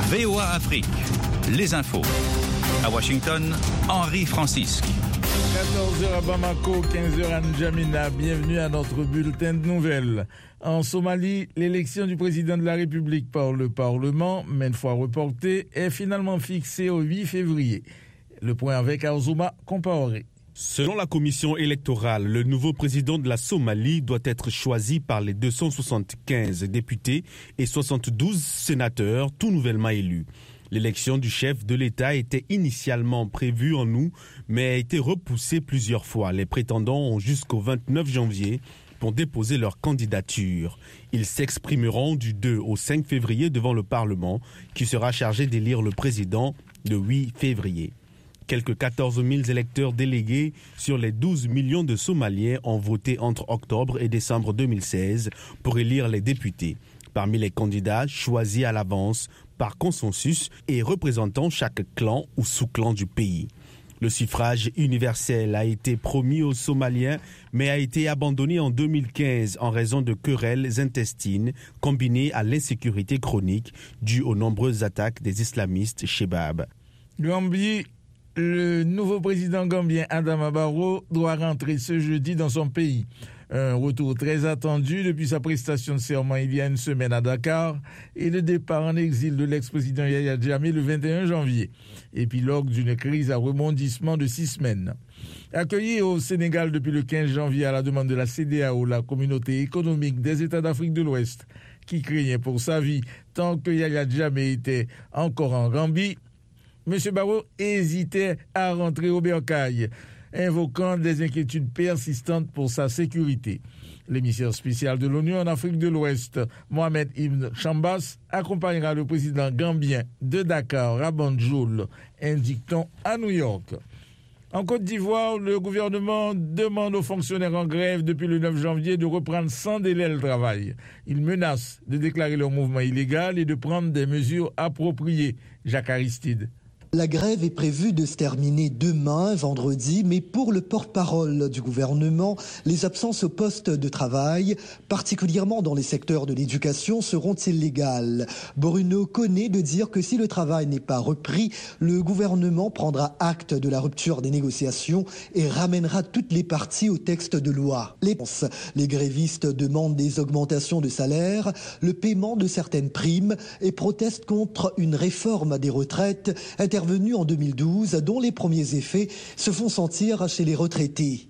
VOA Afrique, les infos. À Washington, Henri Francisque. 14h à Bamako, 15h à N'Djamena. Bienvenue à notre bulletin de nouvelles. En Somalie, l'élection du président de la République par le Parlement, maintes fois reportée, est finalement fixée au 8 février. Le point avec Azuma Compaoré. Selon la commission électorale, le nouveau président de la Somalie doit être choisi par les 275 députés et 72 sénateurs, tout nouvellement élus. L'élection du chef de l'État était initialement prévue en août, mais a été repoussée plusieurs fois. Les prétendants ont jusqu'au 29 janvier pour déposer leur candidature. Ils s'exprimeront du 2 au 5 février devant le Parlement, qui sera chargé d'élire le président le 8 février. Quelques 14 000 électeurs délégués sur les 12 millions de Somaliens ont voté entre octobre et décembre 2016 pour élire les députés. Parmi les candidats choisis à l'avance par consensus et représentant chaque clan ou sous-clan du pays. Le suffrage universel a été promis aux Somaliens, mais a été abandonné en 2015 en raison de querelles intestines combinées à l'insécurité chronique due aux nombreuses attaques des islamistes Shebab. Gambie. Le nouveau président gambien Adama Barrow doit rentrer ce jeudi dans son pays. Un retour très attendu depuis sa prestation de serment il y a une semaine à Dakar et le départ en exil de l'ex-président Yahya Jammeh le 21 janvier. Épilogue d'une crise à rebondissement de 6 semaines. Accueilli au Sénégal depuis le 15 janvier à la demande de la CEDEAO, la communauté économique des États d'Afrique de l'Ouest, qui craignait pour sa vie tant que Yahya Jammeh était encore en Gambie, M. Barrow hésitait à rentrer au Bercail, invoquant des inquiétudes persistantes pour sa sécurité. L'émissaire spécial de l'ONU en Afrique de l'Ouest, Mohamed Ibn Chambas, accompagnera le président gambien de Dakar, Rabanjoul, indique-t-on à New York. En Côte d'Ivoire, le gouvernement demande aux fonctionnaires en grève depuis le 9 janvier de reprendre sans délai le travail. Il menace de déclarer leur mouvement illégal et de prendre des mesures appropriées. Jacques Aristide. La grève est prévue de se terminer demain, vendredi, mais pour le porte-parole du gouvernement, les absences au poste de travail, particulièrement dans les secteurs de l'éducation, seront illégales. Bruno connaît de dire que si le travail n'est pas repris, le gouvernement prendra acte de la rupture des négociations et ramènera toutes les parties au texte de loi. Les grévistes demandent des augmentations de salaire, le paiement de certaines primes et protestent contre une réforme des retraites intervenue en 2012, dont les premiers effets se font sentir chez les retraités.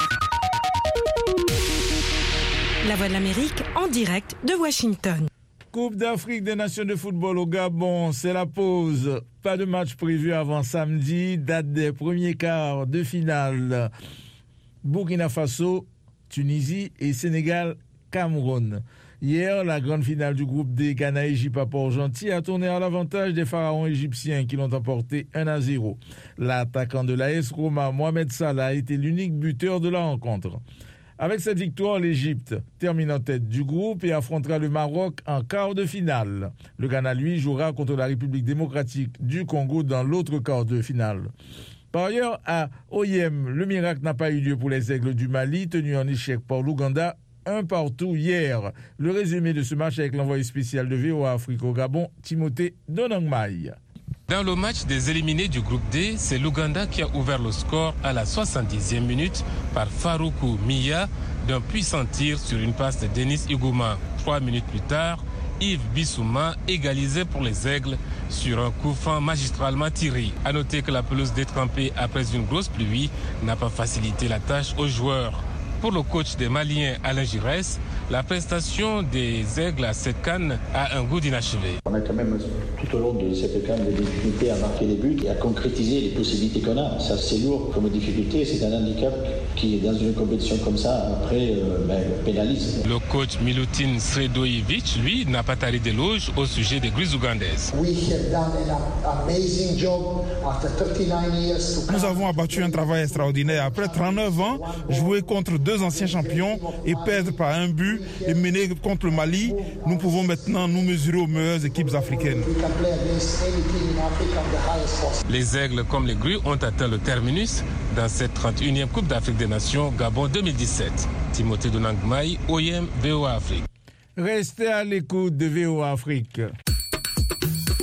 La Voix de l'Amérique en direct de Washington. Coupe d'Afrique des Nations de football au Gabon, c'est la pause. Pas de match prévu avant samedi, date des premiers quarts de finale. Burkina Faso, Tunisie et Sénégal, Cameroun. Hier, la grande finale du groupe D, Ghana-Égypte à Port-Gentil, a tourné à l'avantage des pharaons égyptiens qui l'ont emporté 1-0. L'attaquant de l'AS Roma, Mohamed Salah, a été l'unique buteur de la rencontre. Avec cette victoire, l'Égypte termine en tête du groupe et affrontera le Maroc en quart de finale. Le Ghana, lui, jouera contre la République démocratique du Congo dans l'autre quart de finale. Par ailleurs, à Oyem, le miracle n'a pas eu lieu pour les Aigles du Mali, tenus en échec par l'Ouganda, 1-1 hier. Le résumé de ce match avec l'envoyé spécial de VOA Afrique au Gabon, Timothée Donangmaï. Dans le match des éliminés du groupe D, c'est l'Ouganda qui a ouvert le score à la 70e minute par Faroukou Miya d'un puissant tir sur une passe de Denis Igouma. 3 minutes plus tard, Yves Bissouma égalisait pour les Aigles sur un coup franc magistralement tiré. À noter que la pelouse détrempée après une grosse pluie n'a pas facilité la tâche aux joueurs. Pour le coach des Maliens, Alain Giresse, la prestation des Aigles à cette CAN a un goût d'inachevé. On a quand même tout au long de cette CAN des difficultés à marquer des buts et à concrétiser les possibilités qu'on a. Ça, c'est lourd comme difficulté, c'est un handicap qui, dans une compétition comme ça, après, pénalise. Le coach Milutin Sredojevic, lui, n'a pas taré d'éloges au sujet des Grises ougandaises. Nous avons abattu un travail extraordinaire. Après 39 ans, jouer contre 2 anciens champions et perdre par un but et mener contre le Mali, nous pouvons maintenant nous mesurer aux meilleures équipes africaines. Les Aigles comme les Grues ont atteint le terminus dans cette 31e Coupe d'Afrique des Nations Gabon 2017. Timothée Donangmaï, OIM, VOA Afrique. Restez à l'écoute de VOA Afrique.